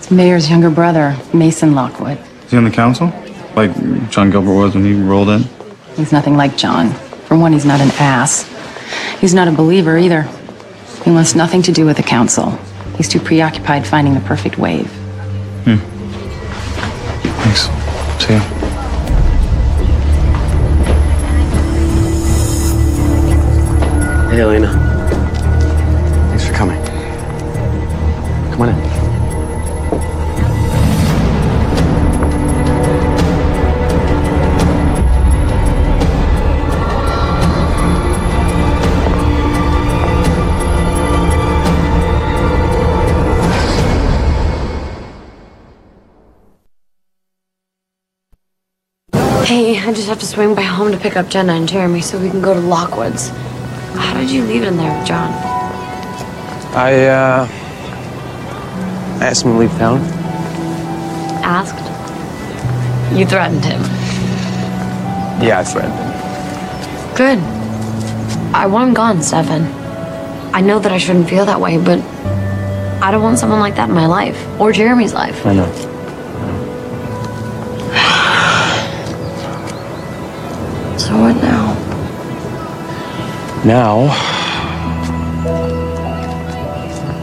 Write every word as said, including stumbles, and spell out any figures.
It's Mayor's younger brother, Mason Lockwood. Is he on the council? Like John Gilbert was when he rolled in? He's nothing like John. For one, he's not an ass. He's not a believer either. He wants nothing to do with the council. He's too preoccupied finding the perfect wave. Hmm. Thanks. See ya. Hey, Elena. Thanks for coming. Come on in. Hey, I just have to swing by home to pick up Jenna and Jeremy so we can go to Lockwood's. How did you leave it in there with John? I, uh... I asked him to leave town. Asked? You threatened him. Yeah, I threatened him. Good. I want him gone, Stefan. I know that I shouldn't feel that way, but I don't want someone like that in my life. Or Jeremy's life. I know. So what now? Now...